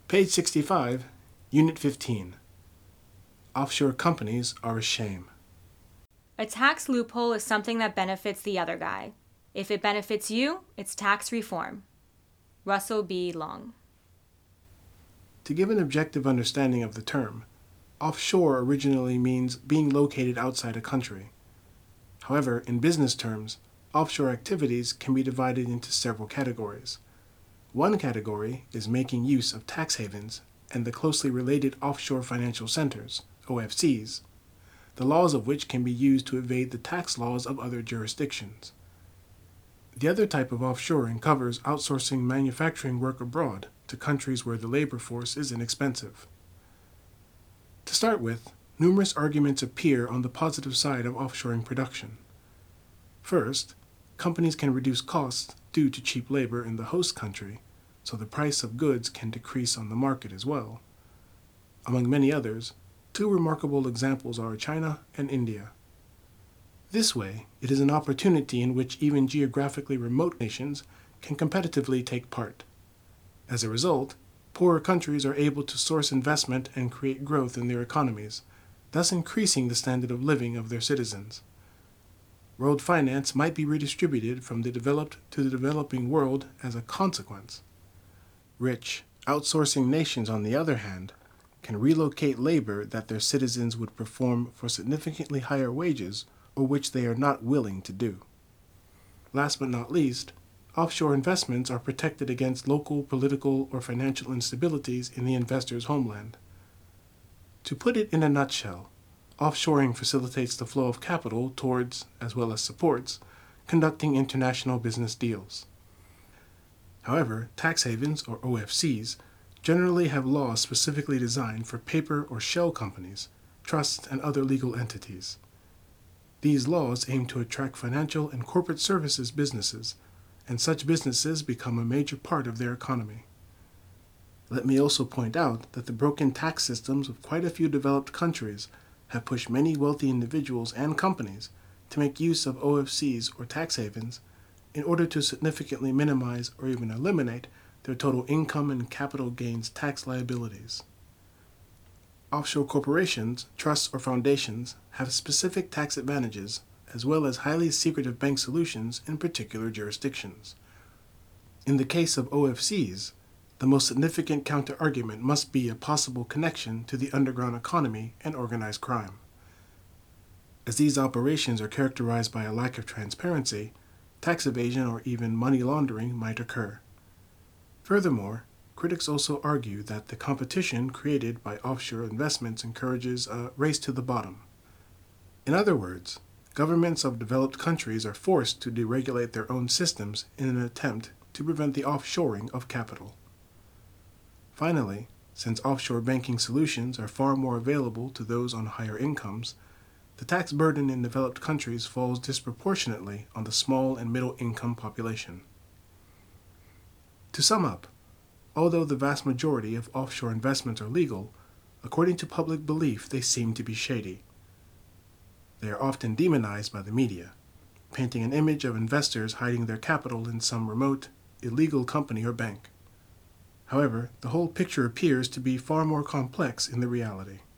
Page 65, Unit 15. Offshore companies are a shame. A tax loophole is something that benefits the other guy. If it benefits you, it's tax reform. Russell B. Long. To give an objective understanding of the term, offshore originally means being located outside a country. However, in business terms, offshore activities can be divided into several categories. One category is making use of tax havens and the closely related offshore financial centers, OFCs, the laws of which can be used to evade the tax laws of other jurisdictions. The other type of offshoring covers outsourcing manufacturing work abroad to countries where the labor force is inexpensive. To start with, numerous arguments appear on the positive side of offshoring production. First, companies can reduce costs due to cheap labor in the host country, so the price of goods can decrease on the market as well. Among many others, two remarkable examples are China and India. This way, it is an opportunity in which even geographically remote nations can competitively take part. As a result, poorer countries are able to source investment and create growth in their economies, thus increasing the standard of living of their citizens. World finance might be redistributed from the developed to the developing world as a consequence. Rich, outsourcing nations, on the other hand, can relocate labor that their citizens would perform for significantly higher wages or which they are not willing to do. Last but not least, offshore investments are protected against local political or financial instabilities in the investor's homeland. To put it in a nutshell, offshoring facilitates the flow of capital towards, as well as supports, conducting international business deals. However, tax havens, or OFCs, generally have laws specifically designed for paper or shell companies, trusts, and other legal entities. These laws aim to attract financial and corporate services businesses, and such businesses become a major part of their economy. Let me also point out that the broken tax systems of quite a few developed countries have pushed many wealthy individuals and companies to make use of OFCs or tax havens in order to significantly minimize or even eliminate their total income and capital gains tax liabilities. Offshore corporations, trusts, or foundations have specific tax advantages as well as highly secretive bank solutions in particular jurisdictions. In the case of OFCs, the most significant counter-argument must be a possible connection to the underground economy and organized crime. As these operations are characterized by a lack of transparency, tax evasion or even money laundering might occur. Furthermore, critics also argue that the competition created by offshore investments encourages a race to the bottom. In other words, governments of developed countries are forced to deregulate their own systems in an attempt to prevent the offshoring of capital. Finally, since offshore banking solutions are far more available to those on higher incomes, the tax burden in developed countries falls disproportionately on the small and middle income population. To sum up, although the vast majority of offshore investments are legal, according to public belief they seem to be shady. They are often demonized by the media, painting an image of investors hiding their capital in some remote, illegal company or bank. However, the whole picture appears to be far more complex in the reality.